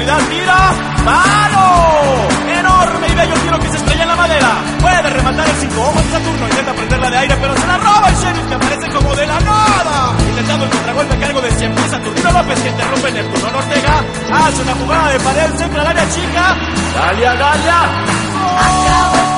profundidad, tira, ¡palo! Enorme y bello tiro que se estrella en la madera. Puede rematar el 5 ojos de Saturno, intenta prenderla de aire, pero se la roba el Sheriff, que aparece como de la nada. Intentando el contragolpe a cargo de 100 pies, Saturnino López, que interrumpe Neptuno Ortega. Hace una jugada de pared, centra al área chica. Galia, Galia. Acabó.